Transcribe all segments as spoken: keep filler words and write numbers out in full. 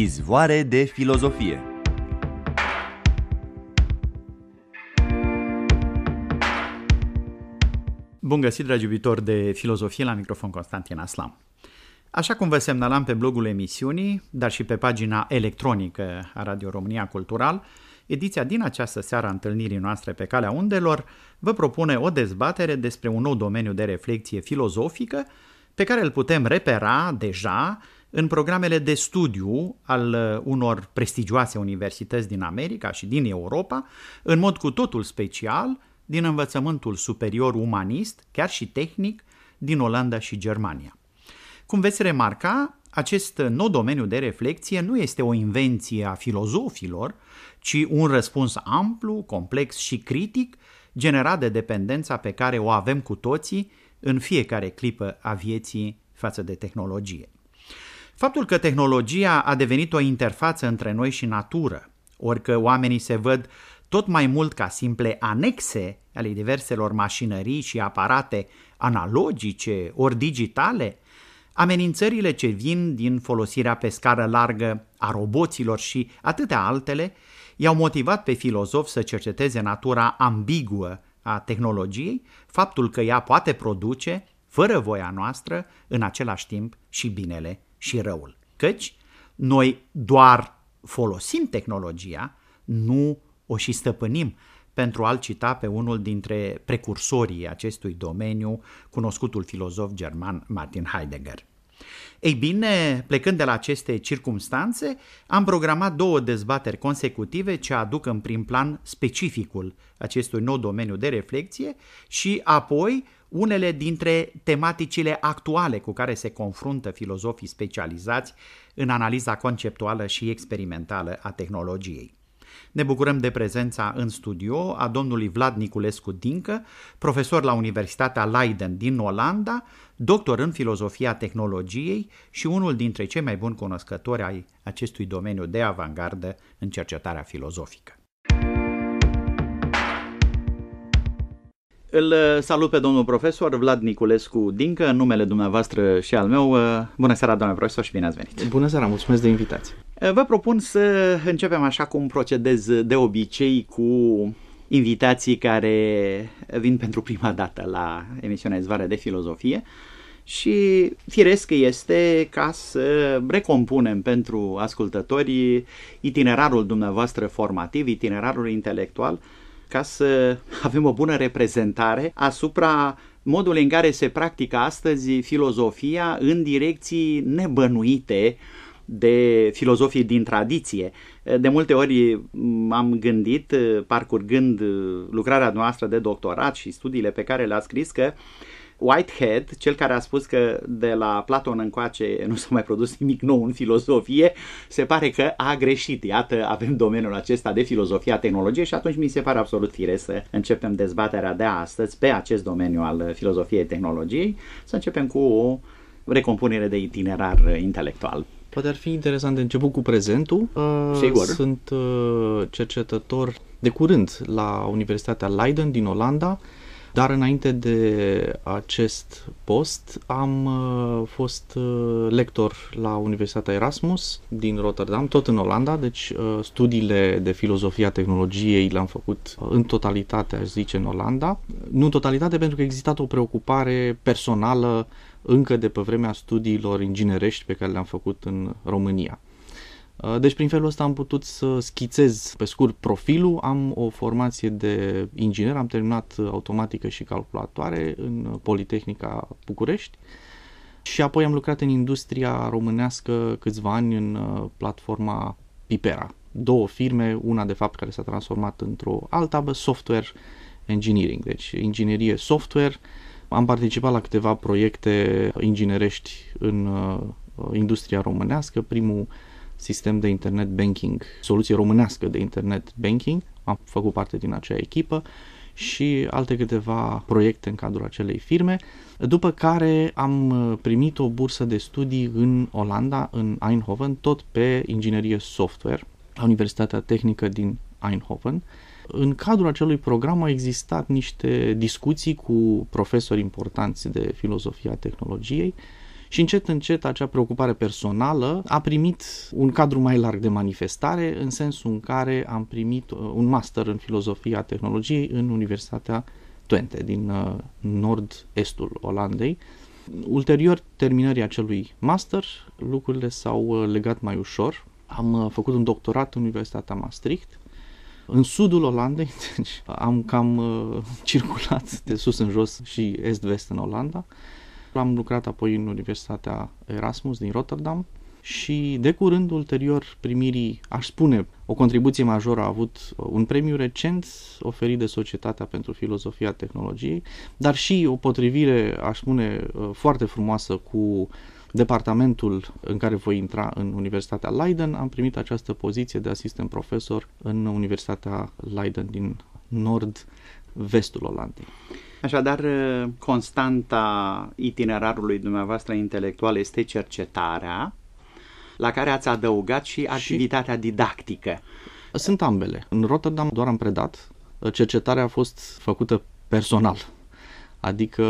Izvoare de filozofie. Bun găsit, dragi iubitori de filozofie, la microfon Constantin Aslam. Așa cum vă semnalam pe blogul emisiunii, dar și pe pagina electronică a Radio România Cultural, ediția din această seară a întâlnirii noastre pe Calea Undelor vă propune o dezbatere despre un nou domeniu de reflexie filozofică pe care îl putem repera deja în programele de studiu al unor prestigioase universități din America și din Europa, în mod cu totul special din învățământul superior umanist, chiar și tehnic, din Olanda și Germania. Cum veți remarca, acest nou domeniu de reflexie nu este o invenție a filozofilor, ci un răspuns amplu, complex și critic, generat de dependența pe care o avem cu toții în fiecare clipă a vieții față de tehnologie. Faptul că tehnologia a devenit o interfață între noi și natură, ori că oamenii se văd tot mai mult ca simple anexe ale diverselor mașinării și aparate analogice ori digitale, amenințările ce vin din folosirea pe scară largă a roboților și atâtea altele i-au motivat pe filozofi să cerceteze natura ambiguă a tehnologiei, faptul că ea poate produce, fără voia noastră, în același timp și binele și răul. Căci noi doar folosim tehnologia, nu o și stăpânim, pentru a-l cita pe unul dintre precursorii acestui domeniu, cunoscutul filozof german Martin Heidegger. Ei bine, plecând de la aceste circumstanțe, am programat două dezbateri consecutive ce aduc în prim plan specificul acestui nou domeniu de reflexie și apoi unele dintre tematicile actuale cu care se confruntă filozofii specializați în analiza conceptuală și experimentală a tehnologiei. Ne bucurăm de prezența în studio a domnului Vlad Niculescu Dincă, profesor la Universitatea Leiden din Olanda, doctor în filozofia tehnologiei și unul dintre cei mai buni cunoscători ai acestui domeniu de avangardă în cercetarea filozofică. Îl salut pe domnul profesor Vlad Niculescu Dincă, în numele dumneavoastră și al meu. Bună seara, domnule profesor, și bine ați venit! Bună seara, mulțumesc de invitație! Vă propun să începem așa cum procedez de obicei, cu invitații care vin pentru prima dată la emisiunea Izvoare de filozofie și firesc este ca să recompunem pentru ascultătorii itinerarul dumneavoastră formativ, itinerarul intelectual, ca să avem o bună reprezentare asupra modului în care se practică astăzi filozofia în direcții nebănuite de filozofii din tradiție. De multe ori am gândit, parcurgând lucrarea noastră de doctorat și studiile pe care le-a scris, că Whitehead, cel care a spus că de la Platon încoace nu s-a mai produs nimic nou în filozofie, se pare că a greșit. Iată, avem domeniul acesta de filozofia tehnologiei și atunci mi se pare absolut firesc să începem dezbaterea de astăzi pe acest domeniu al filozofiei tehnologiei, să începem cu o recompunere de itinerar intelectual. Poate ar fi interesant de început cu prezentul. Sigur. Sunt cercetător de curând la Universitatea Leiden din Olanda, dar înainte de acest post am fost lector la Universitatea Erasmus din Rotterdam, tot în Olanda, deci studiile de filozofia tehnologiei le-am făcut în totalitate, aș zice, în Olanda. Nu în totalitate, pentru că a existat o preocupare personală încă de pe vremea studiilor inginerești pe care le-am făcut în România. Deci prin felul ăsta am putut să schițez pe scurt profilul. Am o formație de inginer, am terminat automatică și calculatoare în Politehnica București și apoi am lucrat în industria românească câțiva ani în platforma Pipera. Două firme, una de fapt care s-a transformat într-o alta, software engineering, deci inginerie software. Am participat la câteva proiecte inginerești în uh, industria românească, primul sistem de internet banking, soluție românească de internet banking, am făcut parte din acea echipă și alte câteva proiecte în cadrul acelei firme, după care am primit o bursă de studii în Olanda, în Eindhoven, tot pe inginerie software, la Universitatea Tehnică din Eindhoven. În cadrul acelui program au existat niște discuții cu profesori importanți de filozofia tehnologiei Și încet, încet, acea preocupare personală a primit un cadru mai larg de manifestare, în sensul în care am primit un master în filozofia tehnologiei în Universitatea Twente, din nord-estul Olandei. Ulterior terminării acelui master, lucrurile s-au legat mai ușor. Am făcut un doctorat în Universitatea Maastricht, în sudul Olandei, deci am cam uh, circulat de sus în jos și est-vest în Olanda. Am lucrat apoi în Universitatea Erasmus din Rotterdam și de curând, ulterior primirii, aș spune, o contribuție majoră a avut un premiu recent oferit de Societatea pentru Filozofia Tehnologiei, dar și o potrivire, aș spune, foarte frumoasă cu departamentul în care voi intra în Universitatea Leiden. Am primit această poziție de asistent profesor în Universitatea Leiden din nord-vestul Olandei. Așadar, constanta itinerarului dumneavoastră intelectual este cercetarea, la care ați adăugat și activitatea și didactică. Sunt ambele. În Rotterdam doar am predat. Cercetarea a fost făcută personal. Adică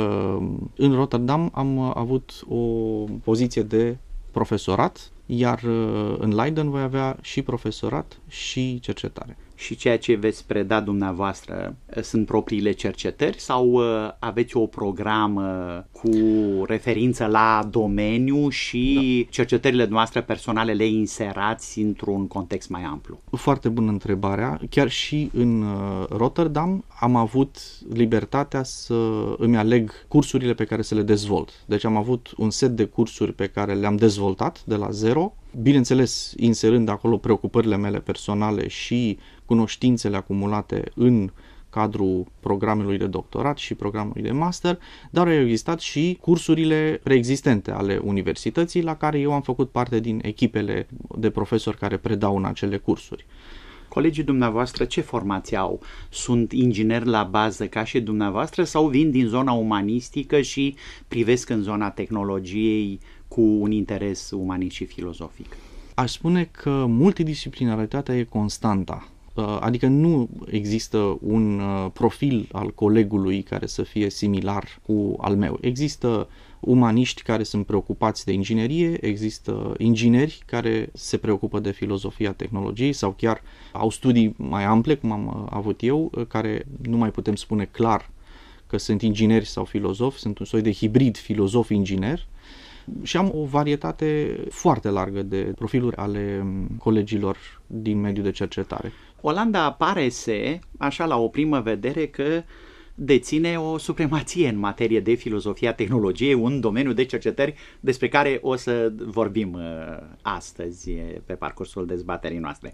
în Rotterdam am avut o poziție de profesorat, iar în Leiden voi avea și profesorat și cercetare. Și ceea ce veți preda dumneavoastră sunt propriile cercetări sau aveți o programă cu referință la domeniu și da. cercetările noastre personale le inserați într-un context mai amplu? Foarte bună întrebarea. Chiar și în Rotterdam am avut libertatea să îmi aleg cursurile pe care să le dezvolt. Deci am avut un set de cursuri pe care le-am dezvoltat de la zero, bineînțeles inserând acolo preocupările mele personale și cunoștințele acumulate în cadrul programului de doctorat și programului de master, dar au existat și cursurile preexistente ale universității la care eu am făcut parte din echipele de profesori care predau în acele cursuri. Colegii dumneavoastră ce formație au? Sunt ingineri la bază ca și dumneavoastră sau vin din zona umanistică și privesc în zona tehnologiei cu un interes umanist și filozofic? Aș spune că multidisciplinaritatea e constanta. Adică nu există un profil al colegului care să fie similar cu al meu. Există umaniști care sunt preocupați de inginerie, există ingineri care se preocupă de filozofia tehnologiei sau chiar au studii mai ample, cum am avut eu, care nu mai putem spune clar că sunt ingineri sau filozofi, sunt un soi de hibrid filozof-inginer. Și am o varietate foarte largă de profiluri ale colegilor din mediul de cercetare. Olanda pare să, așa la o primă vedere, că deține o supremație în materie de filozofia tehnologiei, un domeniu de cercetări despre care o să vorbim astăzi pe parcursul dezbaterii noastre.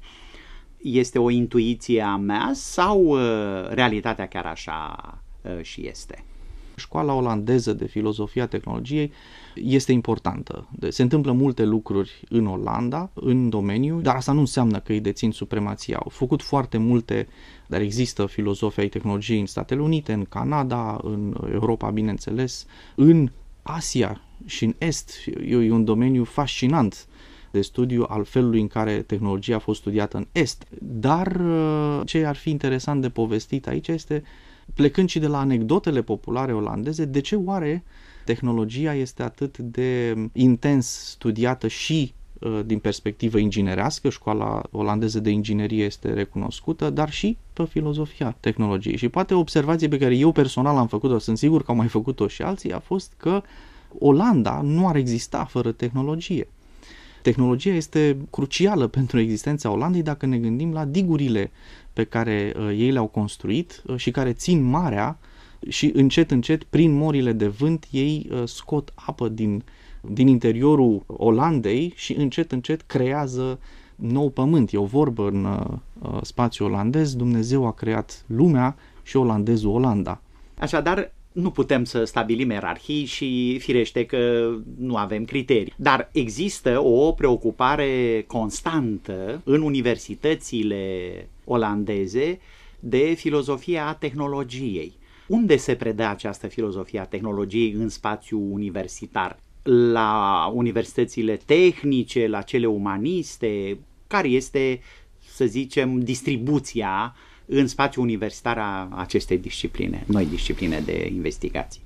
Este o intuiție a mea sau realitatea chiar așa și este? Școala olandeză de filozofia tehnologiei este importantă. Se întâmplă multe lucruri în Olanda, în domeniu, dar asta nu înseamnă că îi dețin supremația. Au făcut foarte multe, dar există filozofi ai tehnologiei în Statele Unite, în Canada, în Europa, bineînțeles, în Asia și în Est. E un domeniu fascinant de studiu al felului în care tehnologia a fost studiată în Est. Dar ce ar fi interesant de povestit aici este, plecând și de la anecdotele populare olandeze, de ce oare tehnologia este atât de intens studiată și uh, din perspectivă inginerească, școala olandeză de inginerie este recunoscută, dar și pe filozofia tehnologiei. Și poate observație pe care eu personal am făcut-o, sunt sigur că au mai făcut-o și alții, a fost că Olanda nu ar exista fără tehnologie. Tehnologia este crucială pentru existența Olandei dacă ne gândim la digurile pe care uh, ei le-au construit uh, și care țin marea și încet, încet, prin morile de vânt, ei uh, scot apă din, din interiorul Olandei și încet, încet creează nou pământ. E o vorbă în uh, spațiul olandez, Dumnezeu a creat lumea și olandezul Olanda. Așadar, nu putem să stabilim ierarhii și firește că nu avem criterii. Dar există o preocupare constantă în universitățile olandeze de filozofia tehnologiei. Unde se predă această filozofie a tehnologiei în spațiu universitar? La universitățile tehnice, la cele umaniste? Care este, să zicem, distribuția în spațiul universitar a acestei discipline, noi discipline de investigații?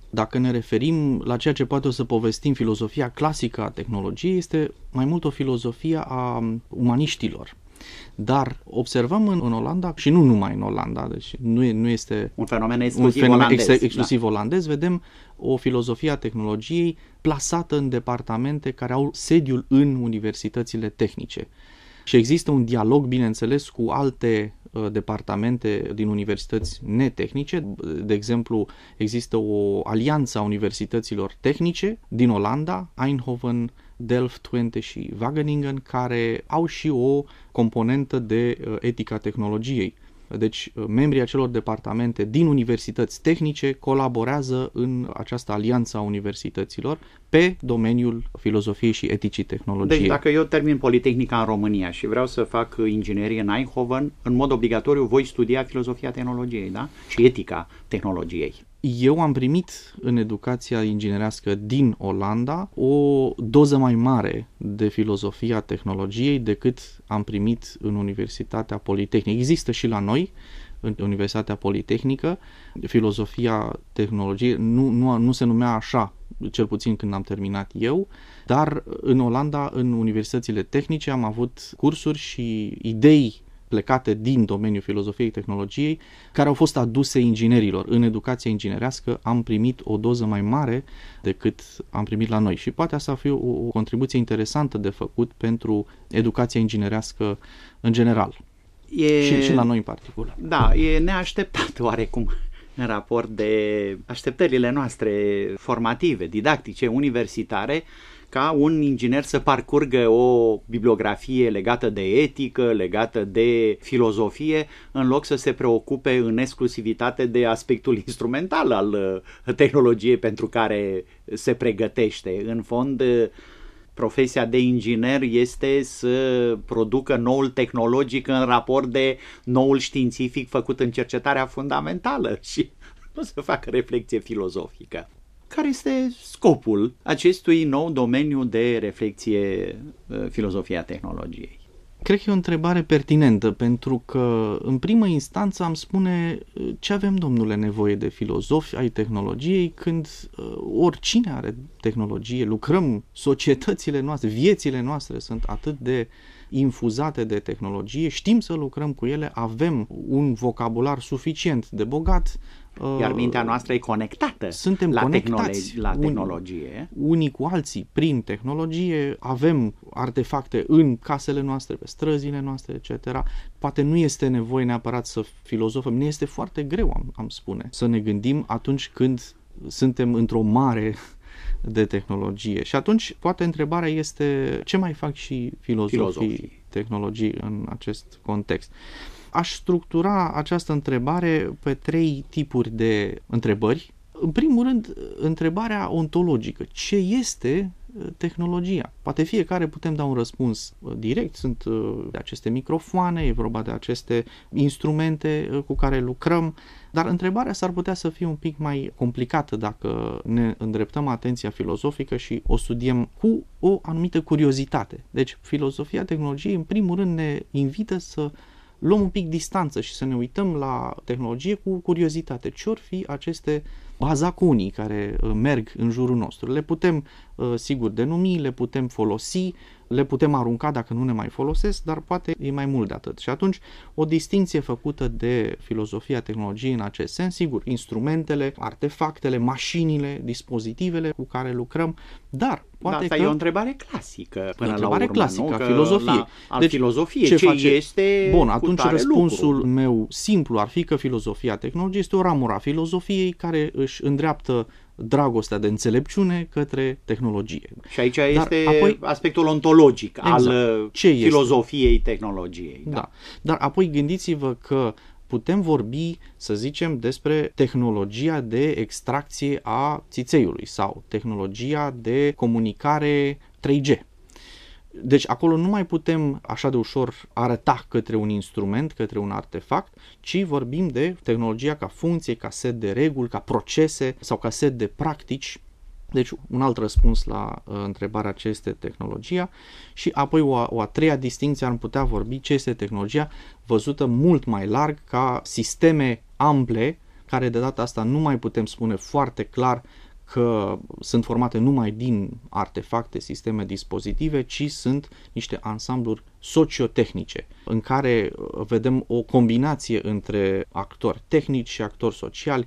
Dacă ne referim la ceea ce poate o să povestim, filozofia clasică a tehnologiei este mai mult o filozofie a umaniștilor. Dar observăm în, în Olanda, și nu numai în Olanda, deci nu, e, nu este un fenomen exclusiv un fenomen olandez, ex, exclusiv da. olandez, vedem o filozofie a tehnologiei plasată în departamente care au sediul în universitățile tehnice. Și există un dialog, bineînțeles, cu alte uh, departamente din universități netehnice. De exemplu, există o alianță a universităților tehnice din Olanda, Eindhoven, Delft, Twente și Wageningen, care au și o componentă de uh, etica tehnologiei. Deci, uh, membrii acelor departamente din universități tehnice colaborează în această alianță a universităților pe domeniul filozofiei și eticii tehnologiei. Deci, dacă eu termin Politehnica în România și vreau să fac inginerie în Eindhoven, în mod obligatoriu voi studia filozofia tehnologiei, da? Și etica tehnologiei. Eu am primit în educația inginerească din Olanda o doză mai mare de filozofia tehnologiei decât am primit în Universitatea Politehnică. Există și la noi, în Universitatea Politehnică, filozofia tehnologiei, nu, nu, nu se numea așa, cel puțin când am terminat eu, dar în Olanda, în universitățile tehnice, am avut cursuri și idei plecate din domeniul filozofiei tehnologiei, care au fost aduse inginerilor. În educația inginerească am primit o doză mai mare decât am primit la noi și poate asta fi o, o contribuție interesantă de făcut pentru educația inginerească în general. E... Și, și la noi în particular. Da, e neașteptat oarecum în raport de așteptările noastre formative, didactice, universitare, ca un inginer să parcurgă o bibliografie legată de etică, legată de filozofie, în loc să se preocupe în exclusivitate de aspectul instrumental al tehnologiei pentru care se pregătește. În fond, profesia de inginer este să producă noul tehnologic în raport de noul științific făcut în cercetarea fundamentală și nu să facă reflexie filozofică. Care este scopul acestui nou domeniu de reflexie, filozofia tehnologiei? Cred că e o întrebare pertinentă, pentru că în primă instanță am spune ce avem, domnule, nevoie de filozofi ai tehnologiei când oricine are tehnologie, lucrăm, societățile noastre, viețile noastre sunt atât de infuzate de tehnologie, știm să lucrăm cu ele, avem un vocabular suficient de bogat. Iar mintea noastră e conectată Suntem la, conectați tehnolo- la tehnologie. Unii cu alții prin tehnologie, avem artefacte în casele noastre, pe străzile noastre, et cetera. Poate nu este nevoie neapărat să filozofăm, ne este foarte greu, am, am spune, să ne gândim atunci când suntem într-o mare de tehnologie. Și atunci, poate întrebarea este ce mai fac și filozofii, filozofii. tehnologii în acest context. Aș structura această întrebare pe trei tipuri de întrebări. În primul rând, întrebarea ontologică. Ce este tehnologia? Poate fiecare putem da un răspuns direct. Sunt de aceste microfoane, e vorba de aceste instrumente cu care lucrăm, dar întrebarea s-ar putea să fie un pic mai complicată dacă ne îndreptăm atenția filozofică și o studiem cu o anumită curiozitate. Deci, filozofia tehnologiei, în primul rând, ne invită să luăm un pic distanță și să ne uităm la tehnologie cu curiozitate. Ce or fi aceste bazaconii care merg în jurul nostru? Le putem, sigur, denumi, le putem folosi, le putem arunca dacă nu ne mai folosesc, dar poate e mai mult de atât. Și atunci, o distinție făcută de filozofia tehnologiei în acest sens, sigur, instrumentele, artefactele, mașinile, dispozitivele cu care lucrăm, dar poate da, asta că... e o întrebare clasică până o întrebare la urmă, clasică nu? a filozofiei. La, al deci, filozofiei, ce, ce face... este Bun, atunci răspunsul lucru. meu simplu ar fi că filozofia tehnologiei este o ramură a filozofiei care își îndreaptă dragostea de înțelepciune către tehnologie. Și aici Dar este apoi, aspectul ontologic exact, al ce filozofiei este? tehnologiei. Da. Da. Dar apoi gândiți-vă că putem vorbi, să zicem, despre tehnologia de extracție a țițeiului sau tehnologia de comunicare trei G. Deci acolo nu mai putem așa de ușor arăta către un instrument, către un artefact, ci vorbim de tehnologia ca funcție, ca set de reguli, ca procese sau ca set de practici. Deci un alt răspuns la uh, întrebarea ce este tehnologia și apoi o a, o a treia distinție am putea vorbi ce este tehnologia văzută mult mai larg ca sisteme ample care de data asta nu mai putem spune foarte clar că sunt formate numai din artefacte, sisteme, dispozitive, ci sunt niște ansambluri sociotehnice, în care vedem o combinație între actori tehnici și actori sociali,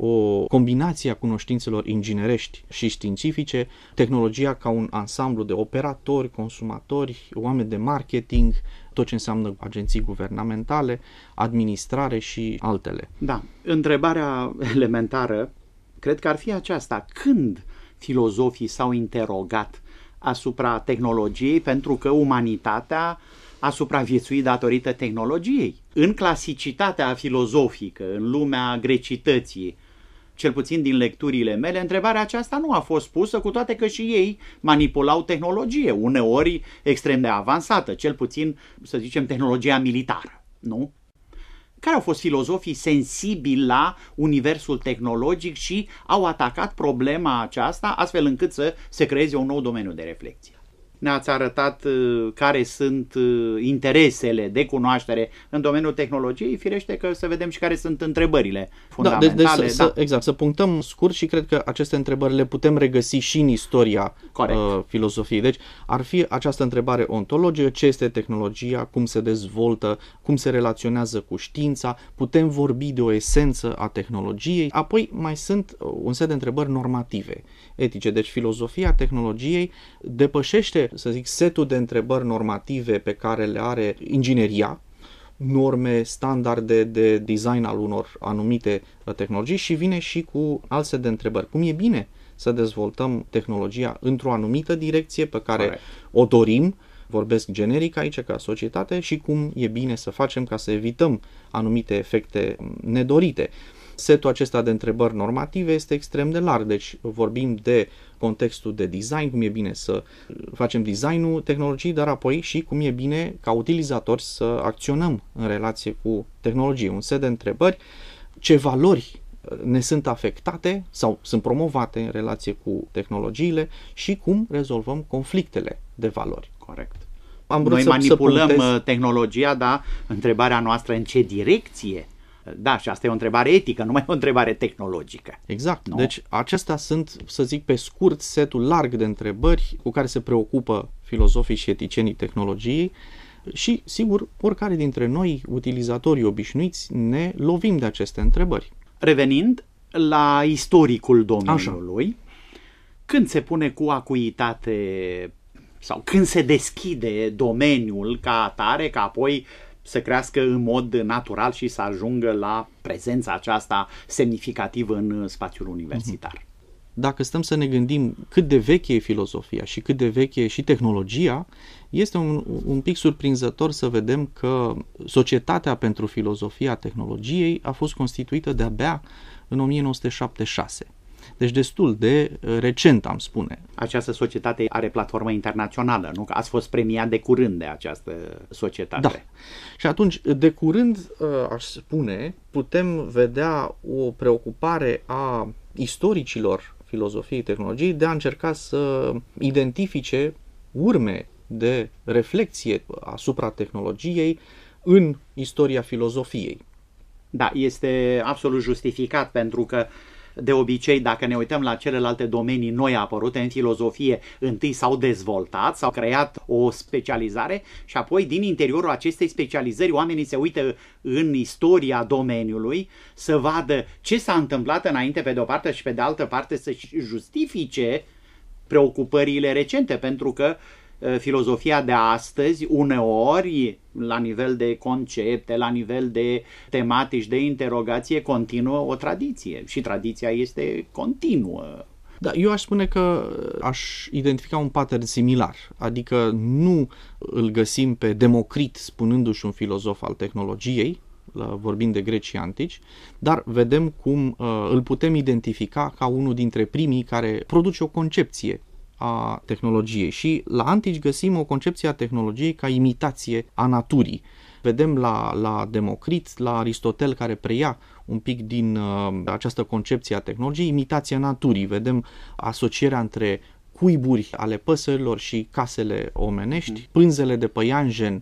o combinație a cunoștințelor inginerești și științifice, tehnologia ca un ansamblu de operatori, consumatori, oameni de marketing, tot ce înseamnă agenții guvernamentale, administrare și altele. Da, întrebarea elementară cred că ar fi aceasta: când filozofii s-au interogat asupra tehnologiei, pentru că umanitatea a supraviețuit datorită tehnologiei? În clasicitatea filozofică, în lumea grecității, cel puțin din lecturile mele, întrebarea aceasta nu a fost pusă, cu toate că și ei manipulau tehnologie, uneori extrem de avansată, cel puțin, să zicem, tehnologia militară, nu? Care au fost filozofii sensibili la universul tehnologic și au atacat problema aceasta astfel încât să se creeze un nou domeniu de reflexie? Ne-ați arătat uh, care sunt uh, interesele de cunoaștere în domeniul tehnologiei, firește că să vedem și care sunt întrebările fundamentale. Da, de, de, să, da. Să, exact, să punctăm scurt și cred că aceste întrebări le putem regăsi și în istoria uh, filozofiei. Deci ar fi această întrebare ontologică: ce este tehnologia, cum se dezvoltă, cum se relaționează cu știința, putem vorbi de o esență a tehnologiei. Apoi mai sunt un set de întrebări normative, etice. Deci filozofia tehnologiei depășește, să zic, setul de întrebări normative pe care le are ingineria, norme, standarde de design al unor anumite tehnologii, și vine și cu alt set de întrebări. Cum e bine să dezvoltăm tehnologia într-o anumită direcție pe care Corect. o dorim, vorbesc generic aici ca societate, și cum e bine să facem ca să evităm anumite efecte nedorite. Setul acesta de întrebări normative este extrem de larg, deci vorbim de contextul de design, cum e bine să facem designul tehnologiei, dar apoi și cum e bine ca utilizatori să acționăm în relație cu tehnologie. Un set de întrebări: ce valori ne sunt afectate sau sunt promovate în relație cu tehnologiile și cum rezolvăm conflictele de valori. Corect. Am vrut Noi să, manipulăm să punctez... tehnologia, dar întrebarea noastră: în ce direcție? Da, și asta e o întrebare etică, nu mai o întrebare tehnologică. Exact. Nu? Deci acestea sunt, să zic pe scurt, setul larg de întrebări cu care se preocupă filozofii și eticienii tehnologiei și, sigur, oricare dintre noi, utilizatorii obișnuiți, ne lovim de aceste întrebări. Revenind la istoricul domeniului, Așa. când se pune cu acuitate sau când se deschide domeniul ca atare, ca apoi să crească în mod natural și să ajungă la prezența aceasta semnificativă în spațiul universitar? Dacă stăm să ne gândim cât de veche e filozofia și cât de veche e și tehnologia, este un, un pic surprinzător să vedem că Societatea pentru Filozofia Tehnologiei a fost constituită de-abia în o mie nouă sute șaptezeci și șase. Deci destul de recent, am spune. Această societate are platformă internațională, nu? Că ați fost premiat de curând de această societate. Da. Și atunci, de curând, aș spune, putem vedea o preocupare a istoricilor filozofiei tehnologiei de a încerca să identifice urme de reflexie asupra tehnologiei în istoria filozofiei. Da, este absolut justificat, pentru că de obicei, dacă ne uităm la celelalte domenii noi apărute în filozofie, întâi s-au dezvoltat, s-au creat o specializare și apoi din interiorul acestei specializări oamenii se uită în istoria domeniului să vadă ce s-a întâmplat înainte pe de o parte și pe de altă parte să justifice preocupările recente, pentru că filozofia de astăzi, uneori, la nivel de concepte, la nivel de tematici, de interogație, continuă o tradiție și tradiția este continuă. Da, eu aș spune că aș identifica un pattern similar, adică nu îl găsim pe Democrit spunându-și un filozof al tehnologiei, vorbind de grecii antici, dar vedem cum uh, îl putem identifica ca unul dintre primii care produce o concepție a tehnologiei și la antici găsim o concepție a tehnologiei ca imitație a naturii. Vedem la, la Democrit, la Aristotel, care preia un pic din uh, această concepție a tehnologiei, imitația naturii. Vedem asocierea între cuiburi ale păsărilor și casele omenești, pânzele de păianjen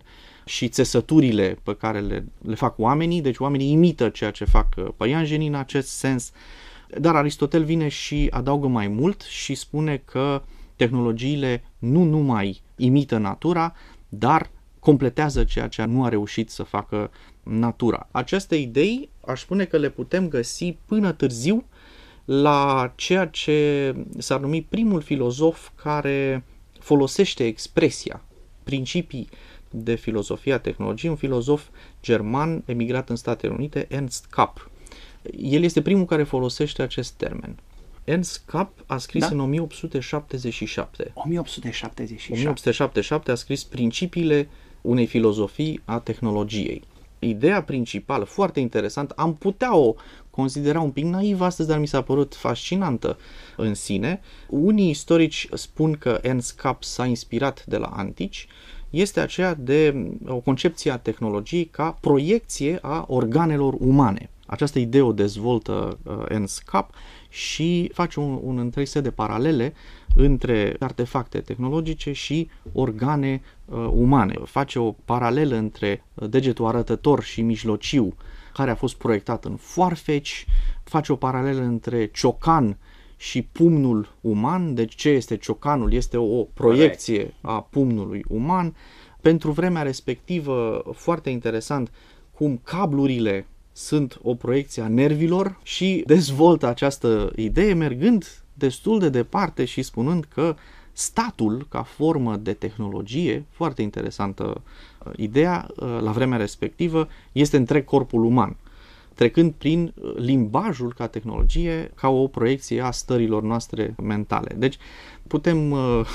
și țesăturile pe care le, le fac oamenii, deci oamenii imită ceea ce fac păianjenii în acest sens, dar Aristotel vine și adaugă mai mult și spune că tehnologiile nu numai imită natura, dar completează ceea ce nu a reușit să facă natura. Aceste idei aș spune că le putem găsi până târziu la ceea ce s-ar numi primul filozof care folosește expresia principii de filozofia tehnologiei, un filozof german emigrat în Statele Unite, Ernst Kapp. El este primul care folosește acest termen. Ernst Kapp a scris da? în o mie opt sute șaptezeci și șapte. o mie opt sute șaptezeci și șapte. o mie opt sute șaptezeci și șapte a scris principiile unei filozofii a tehnologiei. Ideea principală, foarte interesant, am putea o considera un pic naivă astăzi, dar mi s-a părut fascinantă în sine. Unii istorici spun că Ernst Kapp s-a inspirat de la antici, este aceea de o concepție a tehnologiei ca proiecție a organelor umane. Această idee o dezvoltă uh, Ernst Kapp și face un, un întreg set de paralele între artefacte tehnologice și organe uh, umane. Face o paralelă între degetul arătător și mijlociu, care a fost proiectat în foarfeci, face o paralelă între ciocan și pumnul uman. Deci ce este ciocanul? Este o proiecție a pumnului uman. Pentru vremea respectivă, foarte interesant, cum cablurile sunt o proiecție a nervilor și dezvoltă această idee mergând destul de departe și spunând că statul ca formă de tehnologie, foarte interesantă ideea, la vremea respectivă, este întreg corpul uman, trecând prin limbajul ca tehnologie, ca o proiecție a stărilor noastre mentale. Deci putem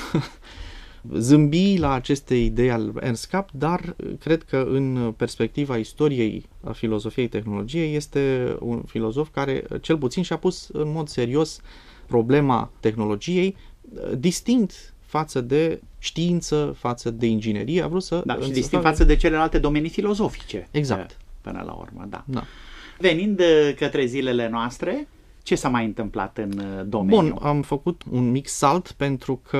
zâmbi la aceste idei al Ernst Kapp, dar cred că în perspectiva istoriei a filozofiei tehnologiei este un filozof care cel puțin și-a pus în mod serios problema tehnologiei, distinct față de știință, față de inginerie. A vrut să... Da, și distinct față de celelalte domenii filozofice. Exact. Până la urmă, da. da. Venind către zilele noastre, ce s-a mai întâmplat în domeniu? Bun, am făcut un mic salt pentru că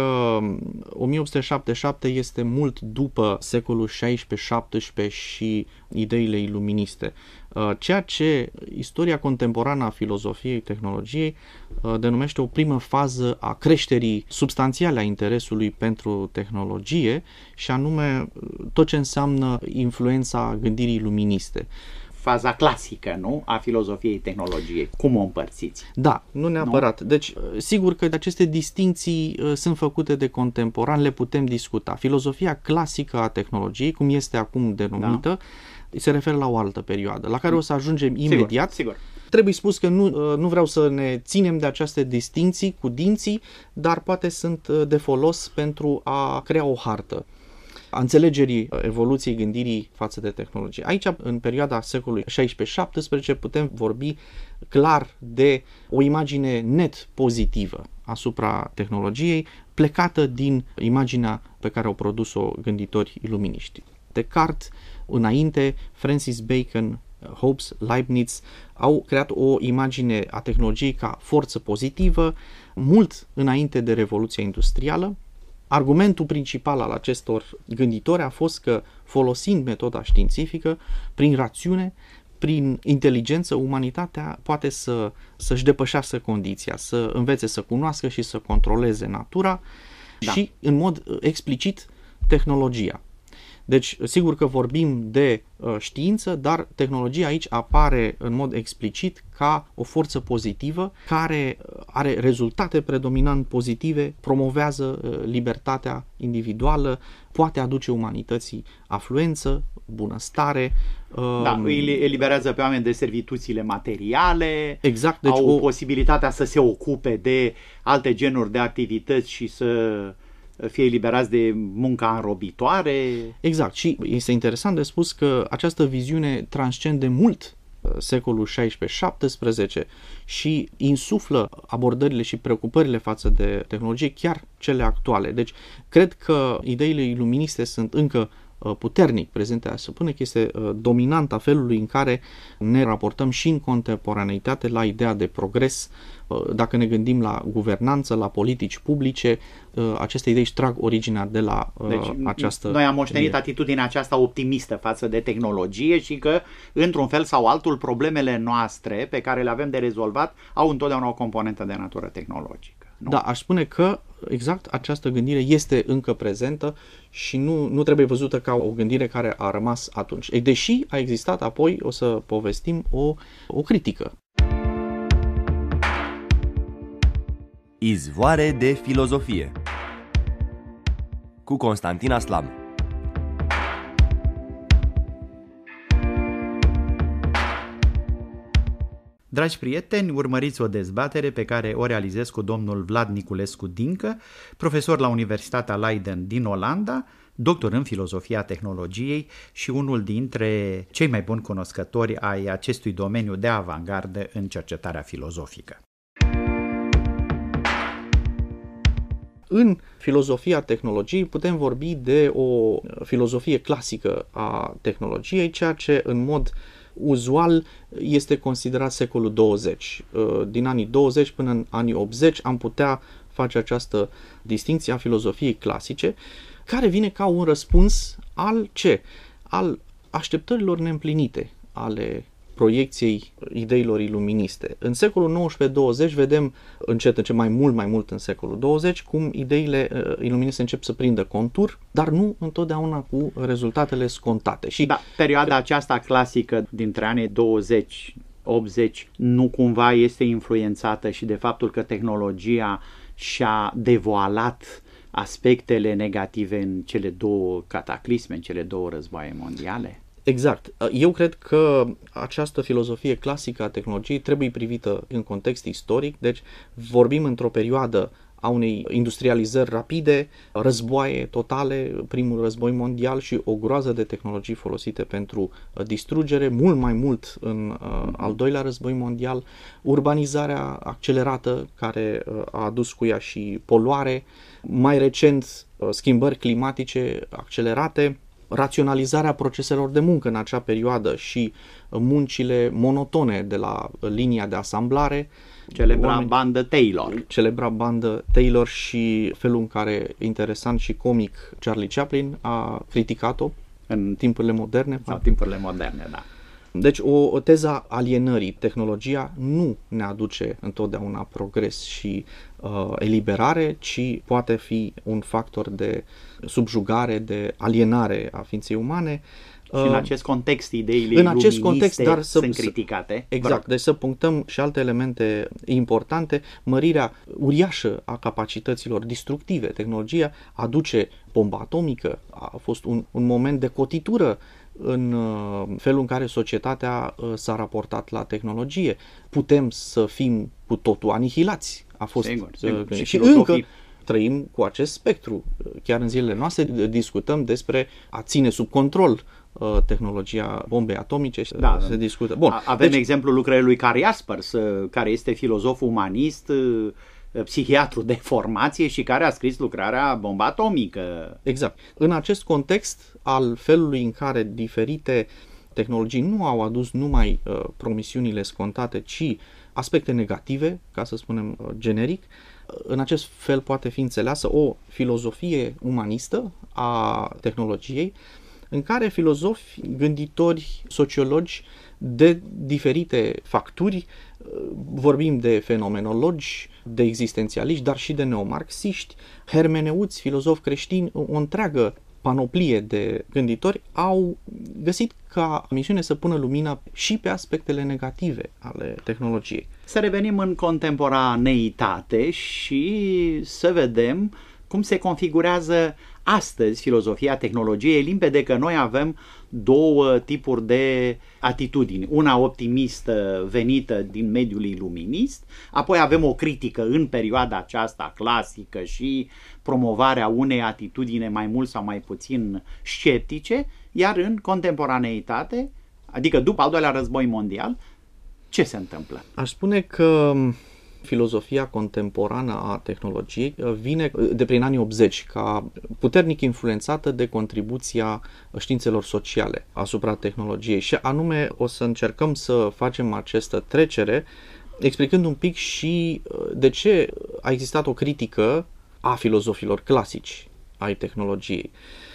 o mie opt sute șaptezeci și șapte este mult după secolul șaisprezece șaptesprezece și ideile iluministe. Ceea ce istoria contemporană a filozofiei tehnologiei denumește o primă fază a creșterii substanțiale a interesului pentru tehnologie și anume tot ce înseamnă influența gândirii iluministe. Faza clasică, nu? A filozofiei tehnologiei. Cum o împărțiți? Da, nu neapărat. Nu? Deci, sigur că aceste distinții uh, sunt făcute de contemporani, le putem discuta. Filozofia clasică a tehnologiei, cum este acum denumită, da. se referă la o altă perioadă, la care o să ajungem imediat. Sigur, sigur. Trebuie spus că nu, uh, nu vreau să ne ținem de aceste distinții cu dinții, dar poate sunt uh, de folos pentru a crea o hartă a înțelegerii evoluției gândirii față de tehnologie. Aici, în perioada secolului șaisprezece șaptesprezece, putem vorbi clar de o imagine net pozitivă asupra tehnologiei, plecată din imaginea pe care au produs-o gânditori iluminiști. Descartes, înainte, Francis Bacon, Hobbes, Leibniz au creat o imagine a tehnologiei ca forță pozitivă, mult înainte de Revoluția Industrială. Argumentul principal al acestor gânditori a fost că, folosind metoda științifică, prin rațiune, prin inteligență, umanitatea poate să, să-și depășească condiția, să învețe să cunoască și să controleze natura da. și, în mod explicit, tehnologia. Deci, sigur că vorbim de uh, știință, dar tehnologia aici apare în mod explicit ca o forță pozitivă care are rezultate predominant pozitive, promovează uh, libertatea individuală, poate aduce umanității afluență, bunăstare. Uh, da, îi eliberează pe oameni de servituțile materiale, exact, deci au o... posibilitatea să se ocupe de alte genuri de activități și să fie eliberați de munca înrobitoare. Exact. Și este interesant de spus că această viziune transcende mult secolul șaisprezece șaptesprezece și insuflă abordările și preocupările față de tehnologie, chiar cele actuale. Deci, cred că ideile iluministe sunt încă puternic prezente, să spune că este dominanta felului în care ne raportăm și în contemporaneitate la ideea de progres. Dacă ne gândim la guvernanță, la politici publice, aceste idei își trag originea de la deci, această... Noi am moștenit idee. Atitudinea aceasta optimistă față de tehnologie și că, într-un fel sau altul, problemele noastre pe care le avem de rezolvat au întotdeauna o componentă de natură tehnologică. Nu? Da, aș spune că exact această gândire este încă prezentă și nu, nu trebuie văzută ca o gândire care a rămas atunci. E, deși a existat apoi, o să povestim, o, o critică. Izvoare de filozofie cu Constantin Aslam. Dragi prieteni, urmăriți o dezbatere pe care o realizez cu domnul Vlad Niculescu Dincă, profesor la Universitatea Leiden din Olanda, doctor în filozofia tehnologiei și unul dintre cei mai buni cunoscători ai acestui domeniu de avangardă în cercetarea filozofică. În filozofia tehnologiei putem vorbi de o filozofie clasică a tehnologiei, ceea ce în mod uzual este considerat secolul douăzeci. Din anii douăzeci până în anii optzeci am putea face această distinție a filozofiei clasice, care vine ca un răspuns al ce? Al așteptărilor neîmplinite ale proiecției ideilor iluministe. În secolul nouăsprezece douăzeci vedem încet, încet mai mult, mai mult în secolul douăzeci, cum ideile uh, iluministe încep să prindă contur, dar nu întotdeauna cu rezultatele scontate. Și da, perioada aceasta clasică dintre anii douăzeci optzeci nu cumva este influențată și de faptul că tehnologia și-a devoalat aspectele negative în cele două cataclisme, în cele două războaie mondiale? Exact. Eu cred că această filozofie clasică a tehnologiei trebuie privită în context istoric, deci vorbim într-o perioadă a unei industrializări rapide, războaie totale, primul război mondial și o groază de tehnologii folosite pentru distrugere, mult mai mult în uh, al doilea război mondial, urbanizarea accelerată care uh, a adus cu ea și poluare, mai recent uh, schimbări climatice accelerate, raționalizarea proceselor de muncă în acea perioadă și muncile monotone de la linia de asamblare. Celebra oameni, bandă Taylor. Celebra bandă Taylor și felul în care, interesant și comic, Charlie Chaplin a criticat-o în timpurile moderne. Sau timpurile moderne, da. Deci o, o teza alienării. Tehnologia nu ne aduce întotdeauna progres și uh, eliberare, ci poate fi un factor de subjugare, de alienare a ființei umane. Și în acest context ideile în acest context, dar să, sunt criticate. Exact, deci să punctăm și alte elemente importante. Mărirea uriașă a capacităților destructive. Tehnologia aduce bomba atomică, a fost un, un moment de cotitură în felul în care societatea s-a raportat la tehnologie. Putem să fim cu totul anihilați. A fost sigur, sigur. Și, și încă trăim cu acest spectru. Chiar în zilele noastre discutăm despre a ține sub control tehnologia bombei atomice. Da, se discută. Bun. Avem deci, exemplul lucrării lui Carl Jaspers, care este filozof umanist, psihiatru de formație și care a scris lucrarea Bomba atomică. Exact. În acest context al felului în care diferite tehnologii nu au adus numai uh, promisiunile scontate, ci aspecte negative, ca să spunem uh, generic, în acest fel poate fi înțeleasă o filozofie umanistă a tehnologiei, în care filozofi, gânditori, sociologi de diferite facturi, vorbim de fenomenologi, de existențialiști, dar și de neomarxiști, hermeneuți, filozofi creștini, o întreagă panoplie de gânditori au găsit ca misiune să pună lumina și pe aspectele negative ale tehnologiei. Să revenim în contemporaneitate și să vedem cum se configurează astăzi filozofia tehnologiei. E limpede că noi avem două tipuri de atitudini. Una optimistă venită din mediul iluminist, apoi avem o critică în perioada aceasta clasică și promovarea unei atitudini mai mult sau mai puțin sceptice, iar în contemporaneitate, adică după al doilea război mondial, ce se întâmplă? Aș spune că filozofia contemporană a tehnologiei vine de prin anii optzeci ca puternic influențată de contribuția științelor sociale asupra tehnologiei și anume o să încercăm să facem această trecere explicând un pic și de ce a existat o critică a filozofilor clasici ai tehnologiei.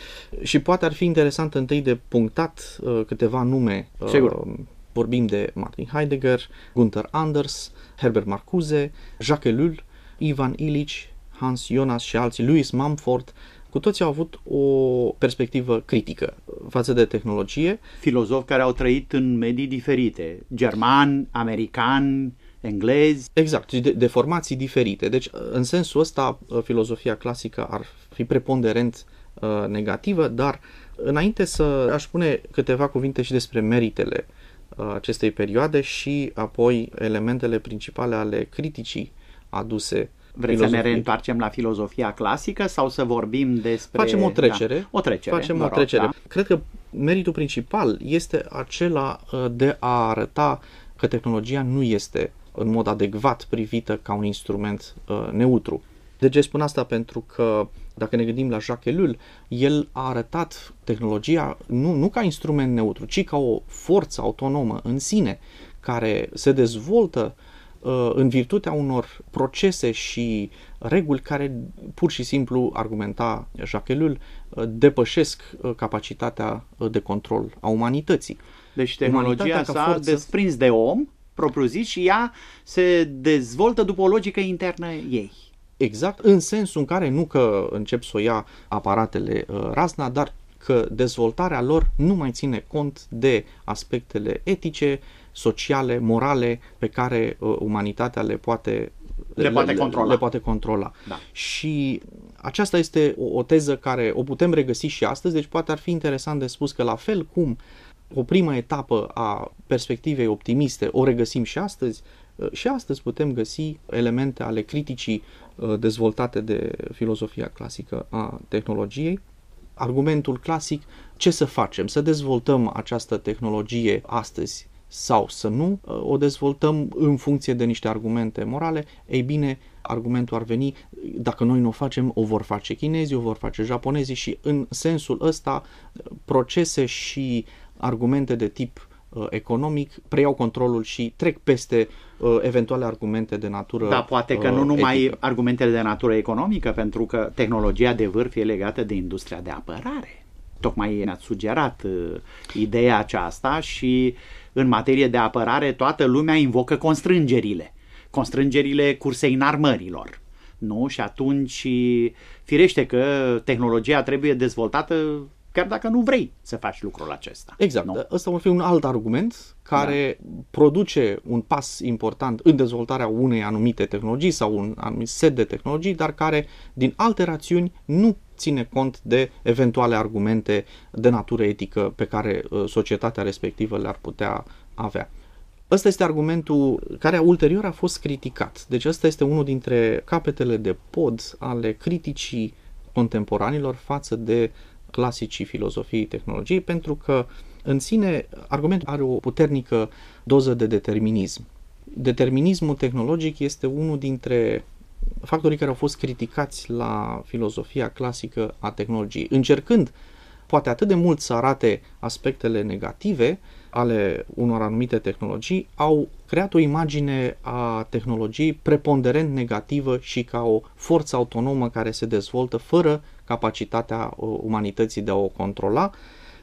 Și poate ar fi interesant întâi de punctat uh, câteva nume. Sigur. Uh, vorbim de Martin Heidegger, Gunther Anders, Herbert Marcuse, Jacques Ellul, Ivan Illich, Hans Jonas și alții, Louis Mumford. Cu toții au avut o perspectivă critică față de tehnologie. Filozofi care au trăit în medii diferite, germani, americani, englezi. Exact, de, de formații diferite. Deci, în sensul ăsta, filozofia clasică ar fi preponderent uh, negativă, dar înainte să aș spune câteva cuvinte și despre meritele uh, acestei perioade și apoi elementele principale ale criticii aduse. Vreți să ne reîntoarcem la filozofia clasică sau să vorbim despre... Facem o trecere. Da, o trecere. Facem o rog, trecere. Da. Cred că meritul principal este acela de a arăta că tehnologia nu este în mod adecvat privită ca un instrument uh, neutru. De ce spun asta? Pentru că dacă ne gândim la Jacques Ellul, el a arătat tehnologia nu, nu ca instrument neutru, ci ca o forță autonomă în sine, care se dezvoltă uh, în virtutea unor procese și reguli care pur și simplu, argumenta Jacques Ellul, uh, depășesc uh, capacitatea de control a umanității. Deci tehnologia s-a forță... desprins de om, propriu-zis, și ea se dezvoltă după o logică internă ei. Exact, în sensul în care nu că încep să o ia aparatele uh, razna, dar că dezvoltarea lor nu mai ține cont de aspectele etice, sociale, morale pe care uh, umanitatea le poate, le poate le, controla. Le poate controla. Da. Și aceasta este o, o teză care o putem regăsi și astăzi, deci poate ar fi interesant de spus că la fel cum o primă etapă a perspectivei optimiste o regăsim și astăzi, și astăzi putem găsi elemente ale criticii dezvoltate de filozofia clasică a tehnologiei. Argumentul clasic, ce să facem? Să dezvoltăm această tehnologie astăzi sau să nu? O dezvoltăm în funcție de niște argumente morale? Ei bine, argumentul ar veni, dacă noi nu o facem, o vor face chinezii, o vor face japonezii și în sensul ăsta procese și argumente de tip uh, economic preiau controlul și trec peste uh, eventuale argumente de natură Da, poate că uh, nu numai etică. Argumentele de natură economică, pentru că tehnologia de vârf e legată de industria de apărare. Tocmai ne-ați sugerat uh, ideea aceasta și în materie de apărare toată lumea invocă constrângerile. Constrângerile cursei înarmărilor. Nu? Și atunci firește că tehnologia trebuie dezvoltată chiar dacă nu vrei să faci lucrul acesta. Exact. Nu? Ăsta va fi un alt argument care da. produce un pas important în dezvoltarea unei anumite tehnologii sau un anumit set de tehnologii, dar care din alte rațiuni nu ține cont de eventuale argumente de natură etică pe care societatea respectivă le-ar putea avea. Ăsta este argumentul care ulterior a fost criticat. Deci ăsta este unul dintre capetele de pod ale criticii contemporanilor față de clasicii filozofiei tehnologiei, pentru că în sine argumentul are o puternică doză de determinism. Determinismul tehnologic este unul dintre factorii care au fost criticați la filozofia clasică a tehnologiei, încercând poate atât de mult să arate aspectele negative ale unor anumite tehnologii, au creat o imagine a tehnologiei preponderent negativă și ca o forță autonomă care se dezvoltă fără capacitatea umanității de a o controla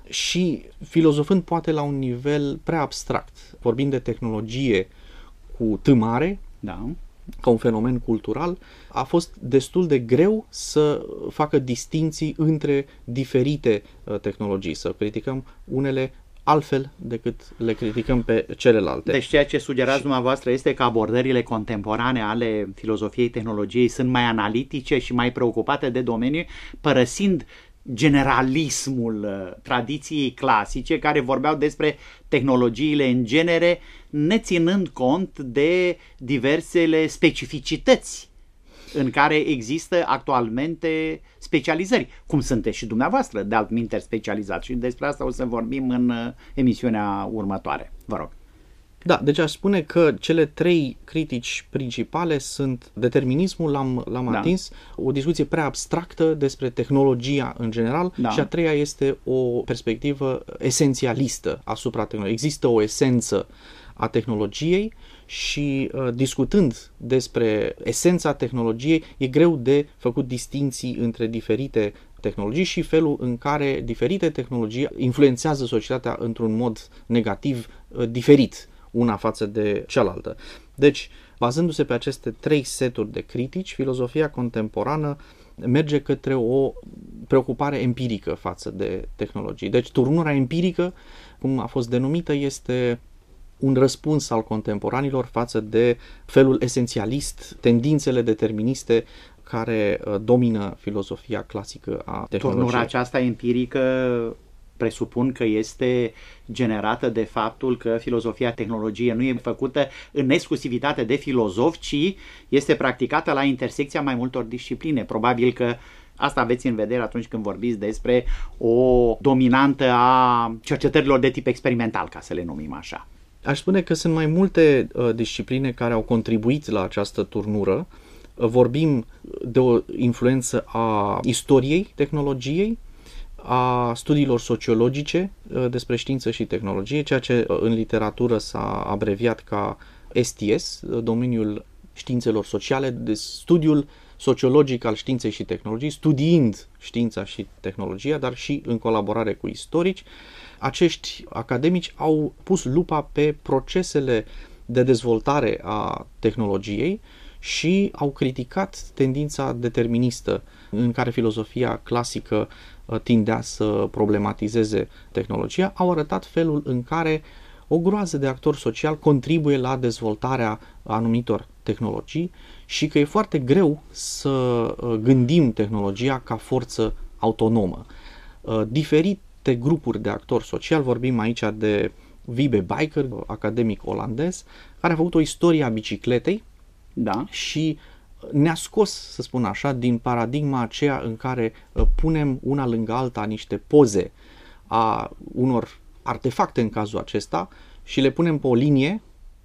și filozofând poate la un nivel prea abstract, vorbind de tehnologie cu T mare, da. ca un fenomen cultural, a fost destul de greu să facă distinții între diferite tehnologii, să criticăm unele altfel decât le criticăm pe celelalte. Deci ceea ce sugerați dumneavoastră este că abordările contemporane ale filozofiei tehnologiei sunt mai analitice și mai preocupate de domeniu, părăsind generalismul tradiției clasice care vorbeau despre tehnologiile în genere, neținând cont de diversele specificități în care există actualmente specializări, cum sunteți și dumneavoastră, de altminteri specializați, și despre asta o să vorbim în emisiunea următoare. Vă rog. Da, deci aș spune că cele trei critici principale sunt determinismul, l-am, l-am Da. atins, o discuție prea abstractă despre tehnologia în general, Da. și a treia este o perspectivă esențialistă asupra tehnologiei. Există o esență a tehnologiei și uh, discutând despre esența tehnologiei e greu de făcut distinții între diferite tehnologii și felul în care diferite tehnologii influențează societatea într-un mod negativ uh, diferit una față de cealaltă. Deci, bazându-se pe aceste trei seturi de critici, filozofia contemporană merge către o preocupare empirică față de tehnologii. Deci, turnura empirică, cum a fost denumită, este un răspuns al contemporanilor față de felul esențialist, tendințele deterministe care uh, domină filozofia clasică a tehnologiei. Turnura aceasta empirică presupun că este generată de faptul că filozofia tehnologie nu e făcută în exclusivitate de filozofi, ci este practicată la intersecția mai multor discipline. Probabil că asta aveți în vedere atunci când vorbiți despre o dominantă a cercetărilor de tip experimental, ca să le numim așa. Aș spune că sunt mai multe uh, discipline care au contribuit la această turnură. Uh, vorbim de o influență a istoriei tehnologiei, a studiilor sociologice uh, despre știință și tehnologie, ceea ce uh, în literatură s-a abreviat ca S T S, uh, domeniul științelor sociale, de studiul sociologic al științei și tehnologiei, studiind știința și tehnologia, dar și în colaborare cu istorici. Acești academici au pus lupa pe procesele de dezvoltare a tehnologiei și au criticat tendința deterministă în care filozofia clasică tindea să problematizeze tehnologia. Au arătat felul în care o groază de actori sociali contribuie la dezvoltarea anumitor tehnologii și că e foarte greu să gândim tehnologia ca forță autonomă. Diferite grupuri de actori sociali, vorbim aici de Wiebe Bijker, academic olandez, care a făcut o istorie a bicicletei, da, și ne-a scos, să spun așa, din paradigma aceea în care punem una lângă alta niște poze a unor artefacte în cazul acesta și le punem pe o linie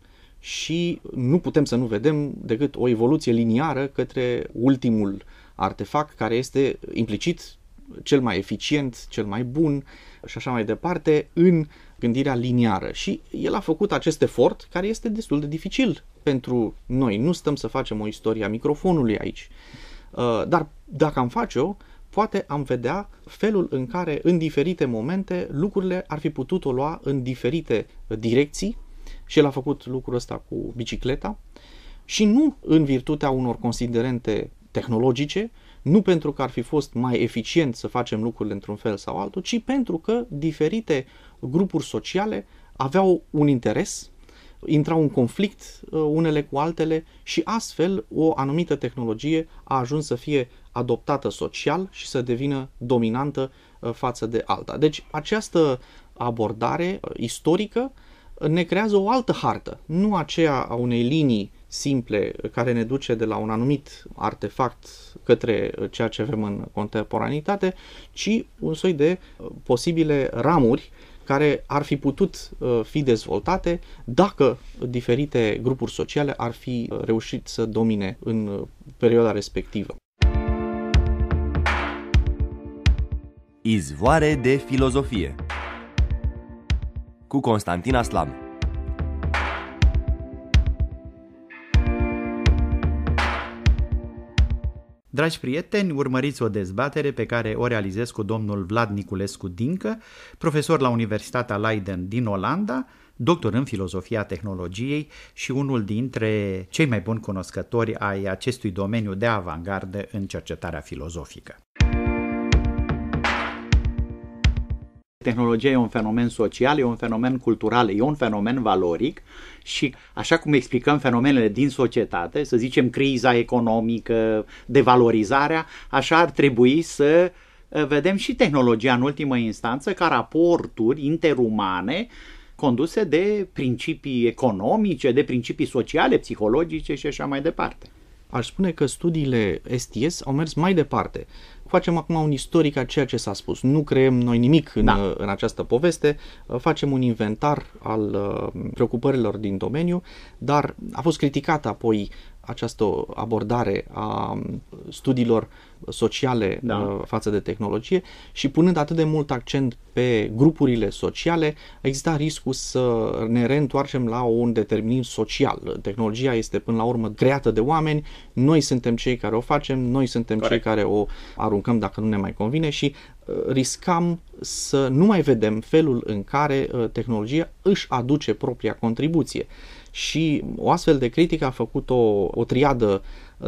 și nu putem să nu vedem decât o evoluție liniară către ultimul artefact, care este implicit cel mai eficient, cel mai bun și așa mai departe în gândirea liniară. Și el a făcut acest efort care este destul de dificil pentru noi. Nu stăm să facem o istorie a microfonului aici. Dar dacă am face-o, poate am vedea felul în care în diferite momente lucrurile ar fi putut o lua în diferite direcții și el a făcut lucrul ăsta cu bicicleta și nu în virtutea unor considerente tehnologice, nu pentru că ar fi fost mai eficient să facem lucrurile într-un fel sau altul, ci pentru că diferite grupuri sociale aveau un interes, intrau în conflict unele cu altele și astfel o anumită tehnologie a ajuns să fie adoptată social și să devină dominantă față de alta. Deci această abordare istorică ne creează o altă hartă, nu aceea a unei linii simple care ne duce de la un anumit artefact către ceea ce avem în contemporanitate, ci un soi de posibile ramuri care ar fi putut fi dezvoltate dacă diferite grupuri sociale ar fi reușit să domine în perioada respectivă. Izvoare de filozofie cu Constantin Aslam. Dragi prieteni, urmăriți o dezbatere pe care o realizez cu domnul Vlad Niculescu Dincă, profesor la Universitatea Leiden din Olanda, doctor în filozofia tehnologiei și unul dintre cei mai buni cunoscători ai acestui domeniu de avangardă în cercetarea filozofică. Tehnologia e un fenomen social, e un fenomen cultural, e un fenomen valoric și așa cum explicăm fenomenele din societate, să zicem criza economică, devalorizarea, așa ar trebui să vedem și tehnologia în ultimă instanță ca raporturi interumane conduse de principii economice, de principii sociale, psihologice și așa mai departe. aș spune că studiile S T S au mers mai departe. Facem acum un istoric a ceea ce s-a spus. Nu creăm noi nimic în, da. în această poveste, facem un inventar al preocupărilor din domeniu, dar a fost criticată apoi această abordare a studiilor sociale da. față de tehnologie și punând atât de mult accent pe grupurile sociale, exista riscul să ne reîntoarcem la un determinism social. Tehnologia este până la urmă creată de oameni, noi suntem cei care o facem, noi suntem Corect. cei care o aruncăm dacă nu ne mai convine și riscam să nu mai vedem felul în care tehnologia își aduce propria contribuție. Și o astfel de critică a făcut o, o triadă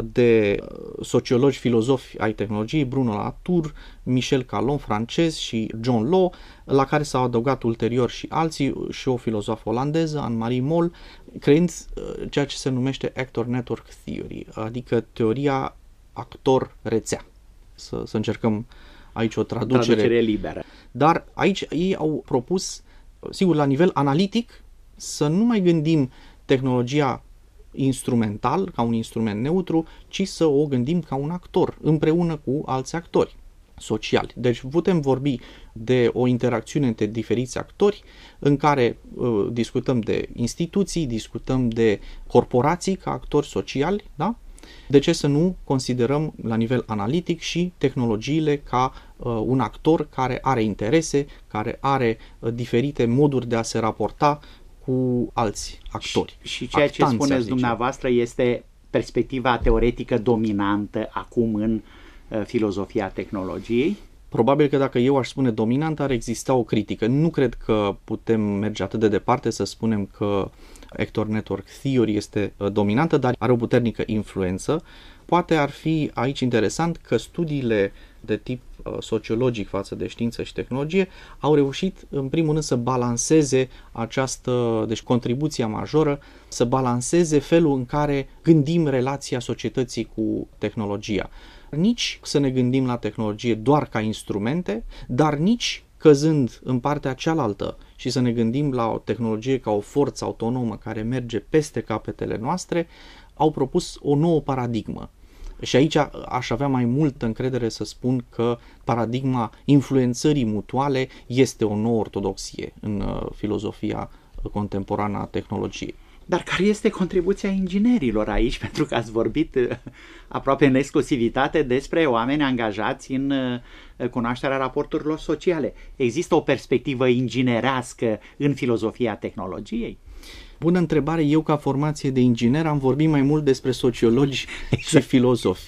de sociologi, filozofi ai tehnologiei, Bruno Latour, Michel Calon, francez, și John Law, la care s-au adăugat ulterior și alții, și o filozofă olandeză, Anne-Marie Moll, creând ceea ce se numește Actor Network Theory, adică teoria actor-rețea. Să, să încercăm aici o traducere, traducere liberă. Dar aici ei au propus, sigur, la nivel analitic, să nu mai gândim tehnologia instrumental, ca un instrument neutru, ci să o gândim ca un actor, împreună cu alți actori sociali. Deci putem vorbi de o interacțiune între diferiți actori în care uh, discutăm de instituții, discutăm de corporații ca actori sociali, da? De ce să nu considerăm la nivel analitic și tehnologiile ca uh, un actor care are interese, care are uh, diferite moduri de a se raporta cu alți actori. Și, și ceea ce spuneți dumneavoastră este perspectiva teoretică dominantă acum în uh, filozofia tehnologiei? Probabil că dacă eu aș spune dominantă, ar exista o critică. Nu cred că putem merge atât de departe să spunem că Actor Network Theory este uh, dominantă, dar are o puternică influență. Poate ar fi aici interesant că studiile de tip uh, sociologic față de știință și tehnologie au reușit în primul rând să balanceze această, deci contribuția majoră, să balanceze felul în care gândim relația societății cu tehnologia. Nici să ne gândim la tehnologie doar ca instrumente, dar nici căzând în partea cealaltă și să ne gândim la o tehnologie ca o forță autonomă care merge peste capetele noastre, au propus o nouă paradigmă. Și aici aș avea mai multă încredere să spun că paradigma influențării mutuale este o nouă ortodoxie în filozofia contemporană a tehnologiei. Dar care este contribuția inginerilor aici? Pentru că ați vorbit aproape în exclusivitate despre oameni angajați în cunoașterea raporturilor sociale. Există o perspectivă inginerească în filozofia tehnologiei? Bună întrebare. Eu, ca formație de inginer, am vorbit mai mult despre sociologi și filozofi.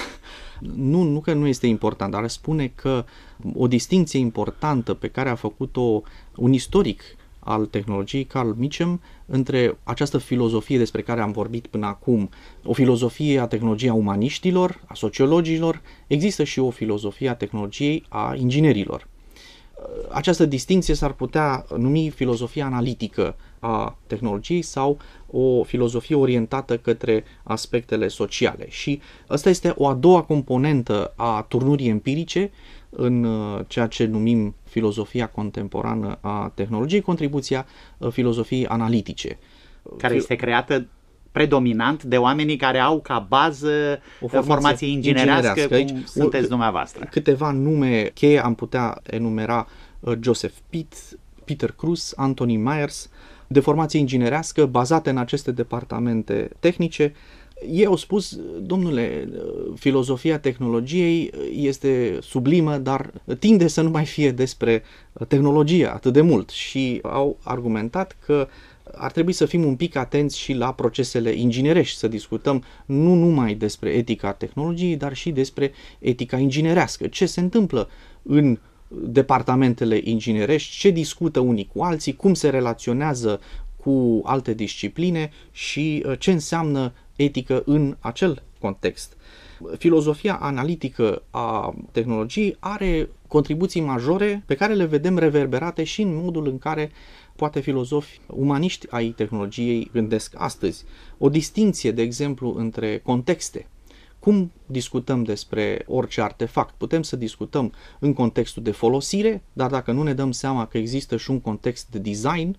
Nu, nu că nu este important, dar spune că o distinție importantă pe care a făcut-o un istoric al tehnologiei, Carl Mitcham, între această filozofie despre care am vorbit până acum, o filozofie a tehnologiei a umaniștilor, a sociologilor, există și o filozofie a tehnologiei a inginerilor. Această distinție s-ar putea numi filozofia analitică a tehnologiei sau o filozofie orientată către aspectele sociale. Și asta este o a doua componentă a turnurii empirice în ceea ce numim filozofia contemporană a tehnologiei, contribuția filozofiei analitice. Care este creată predominant de oamenii care au ca bază o formație, formație inginerească, inginerească, cum aici, sunteți dumneavoastră. Câteva nume cheie am putea enumera: Joseph Pitt, Peter Kruse, Anthony Myers, de formație inginerească bazate în aceste departamente tehnice. Ei au spus: domnule, filozofia tehnologiei este sublimă, dar tinde să nu mai fie despre tehnologie atât de mult, și au argumentat că ar trebui să fim un pic atenți și la procesele inginerești, să discutăm nu numai despre etica tehnologiei, dar și despre etica inginerească. Ce se întâmplă în departamentele inginerești, ce discută unii cu alții, cum se relaționează cu alte discipline și ce înseamnă etică în acel context. Filozofia analitică a tehnologiei are contribuții majore pe care le vedem reverberate și în modul în care poate filozofi umaniști ai tehnologiei gândesc astăzi. O distinție, de exemplu, între contexte. Cum discutăm despre orice artefact? Putem să discutăm în contextul de folosire, dar dacă nu ne dăm seama că există și un context de design,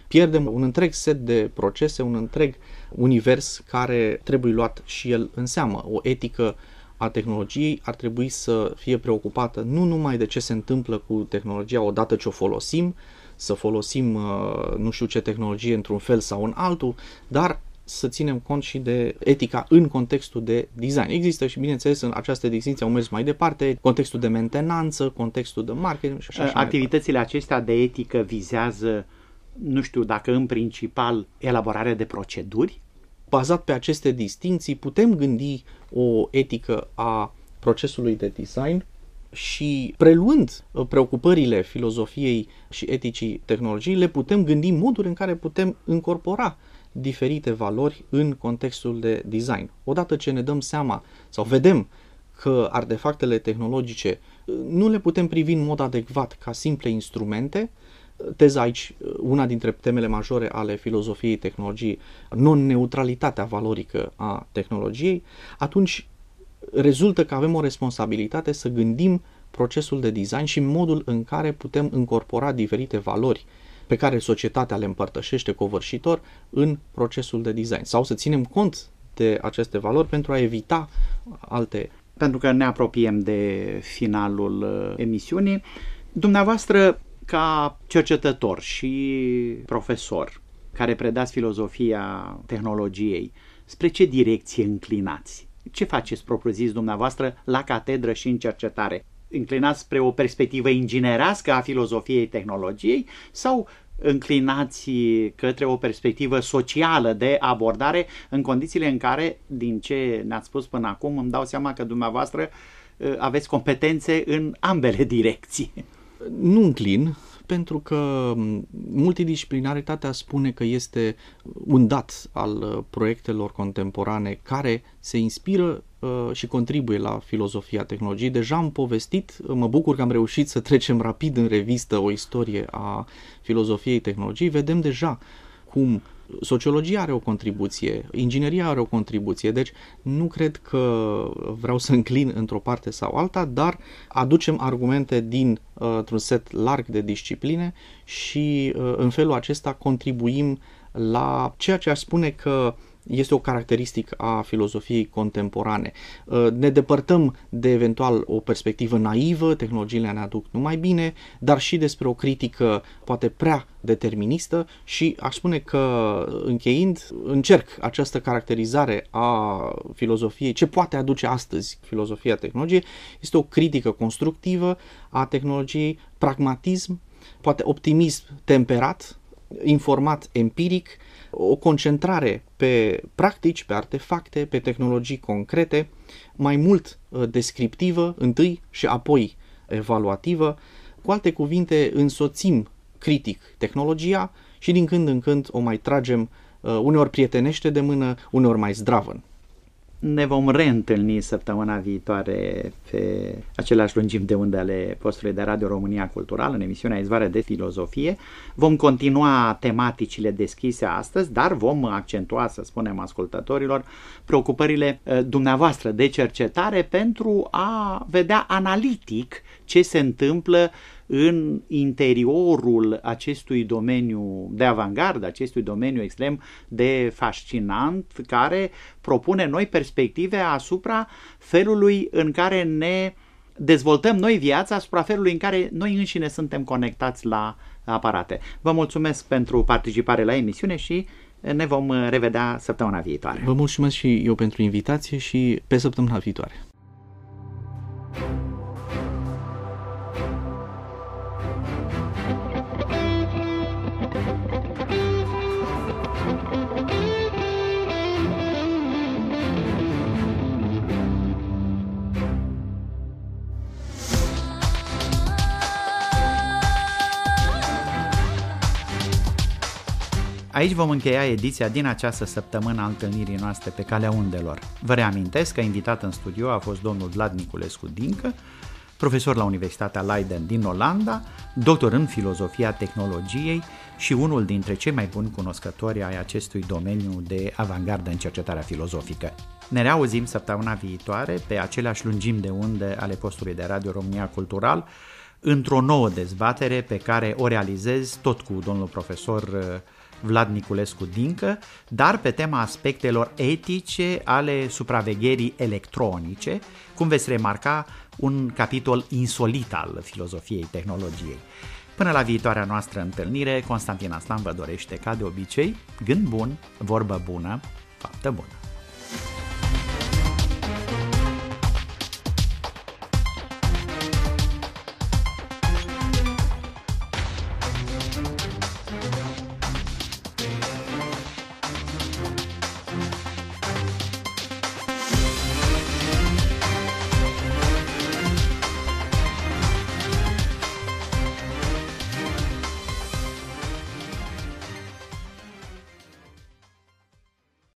pierdem un întreg set de procese, un întreg univers care trebuie luat și el în seamă. O etică a tehnologiei ar trebui să fie preocupată nu numai de ce se întâmplă cu tehnologia odată ce o folosim, să folosim nu știu ce tehnologie într-un fel sau în altul, dar să ținem cont și de etica în contextul de design. Există și, bineînțeles, în această distinție au mers mai departe, contextul de mentenanță, contextul de marketing și așa. Activitățile acestea de etică vizează, nu știu dacă în principal, elaborarea de proceduri? Bazat pe aceste distinții, putem gândi o etică a procesului de design și preluând preocupările filozofiei și eticii tehnologiei, le putem gândi moduri în care putem incorpora diferite valori în contextul de design. Odată ce ne dăm seama sau vedem că artefactele tehnologice nu le putem privi în mod adecvat ca simple instrumente, teza aici, una dintre temele majore ale filozofiei tehnologiei, non-neutralitatea valorică a tehnologiei, atunci rezultă că avem o responsabilitate să gândim procesul de design și modul în care putem incorpora diferite valori pe care societatea le împărtășește covârșitor în procesul de design sau să ținem cont de aceste valori pentru a evita alte. Pentru că ne apropiem de finalul emisiunii, dumneavoastră ca cercetător și profesor care predați filozofia tehnologiei, spre ce direcție înclinați? Ce faceți propriu-zis dumneavoastră la catedră și în cercetare? Înclinați spre o perspectivă inginerească a filozofiei tehnologiei sau înclinați către o perspectivă socială de abordare în condițiile în care, din ce ne-ați spus până acum, îmi dau seama că dumneavoastră aveți competențe în ambele direcții? Nu înclin, pentru că multidisciplinaritatea spune că este un dat al proiectelor contemporane care se inspiră uh, și contribuie la filozofia tehnologiei. Deja am povestit, mă bucur că am reușit să trecem rapid în revistă o istorie a filozofiei tehnologiei. Vedem deja cum sociologia are o contribuție, ingineria are o contribuție, deci nu cred că vreau să înclin într-o parte sau alta, dar aducem argumente din uh, un set larg de discipline și uh, în felul acesta contribuim la ceea ce aș spune că este o caracteristică a filozofiei contemporane. Ne depărtăm de eventual o perspectivă naivă, tehnologiile ne aduc numai bine, dar și despre o critică poate prea deterministă și aș spune că, încheind, încerc această caracterizare a filozofiei, ce poate aduce astăzi filozofia tehnologiei, este o critică constructivă a tehnologiei, pragmatism, poate optimism temperat, informat empiric, o concentrare pe practici, pe artefacte, pe tehnologii concrete, mai mult descriptivă întâi și apoi evaluativă. Cu alte cuvinte, însoțim critic tehnologia și din când în când o mai tragem uneori prietenește de mână, uneori mai zdravăn. Ne vom reîntâlni săptămâna viitoare pe aceleași lungimi de undă ale postului de Radio România Cultural în emisiunea Izvoare de Filozofie. Vom continua tematicile deschise astăzi, dar vom accentua, să spunem ascultătorilor, preocupările dumneavoastră de cercetare pentru a vedea analitic ce se întâmplă în interiorul acestui domeniu de avantgardă, acestui domeniu extrem de fascinant, care propune noi perspective asupra felului în care ne dezvoltăm noi viața, asupra felului în care noi înșine suntem conectați la aparate. Vă mulțumesc pentru participare la emisiune și ne vom revedea săptămâna viitoare. Vă mulțumesc și eu pentru invitație și pe săptămâna viitoare. Aici vom încheia ediția din această săptămână a întâlnirii noastre pe Calea Undelor. Vă reamintesc că invitat în studio a fost domnul Vlad Niculescu Dincă, profesor la Universitatea Leiden din Olanda, doctor în filozofia tehnologiei și unul dintre cei mai buni cunoscători ai acestui domeniu de avantgardă în cercetarea filozofică. Ne reauzim săptămâna viitoare pe aceleași lungimi de undă ale postului de Radio România Cultural, într-o nouă dezbatere pe care o realizez tot cu domnul profesor Vlad Niculescu Dincă, dar pe tema aspectelor etice ale supravegherii electronice, cum veți remarca, un capitol insolit al filozofiei tehnologiei. Până la viitoarea noastră întâlnire, Constantin Aslam vă dorește, ca de obicei, gând bun, vorbă bună, faptă bună.